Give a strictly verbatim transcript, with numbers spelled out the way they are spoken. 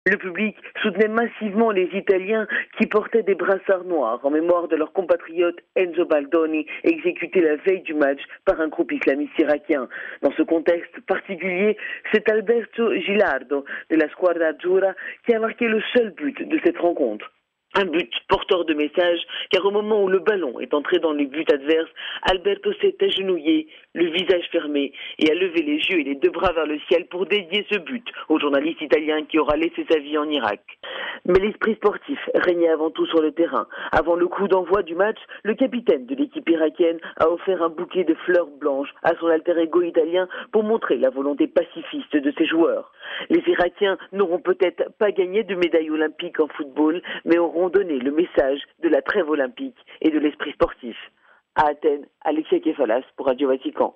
Le public soutenait massivement les Italiens qui portaient des brassards noirs en mémoire de leur compatriote Enzo Baldoni, exécuté la veille du match par un groupe islamiste irakien. Dans ce contexte particulier, c'est Alberto Gilardo de la Squadra Azzurra qui a marqué le seul but de cette rencontre. Un but porteur de message, car au moment où le ballon est entré dans les buts adverses, Alberto s'est agenouillé, le visage fermé, et a levé les yeux et les deux bras vers le ciel pour dédier ce but au journaliste italien qui aura laissé sa vie en Irak. Mais l'esprit sportif régnait avant tout sur le terrain. Avant le coup d'envoi du match, le capitaine de l'équipe irakienne a offert un bouquet de fleurs blanches à son alter ego italien pour montrer la volonté pacifiste de ses joueurs. Les Irakiens n'auront peut-être pas gagné de médaille olympique en football, mais auront donné le message de la trêve olympique et de l'esprit sportif. À Athènes, Alexia Kefalas pour Radio Vatican.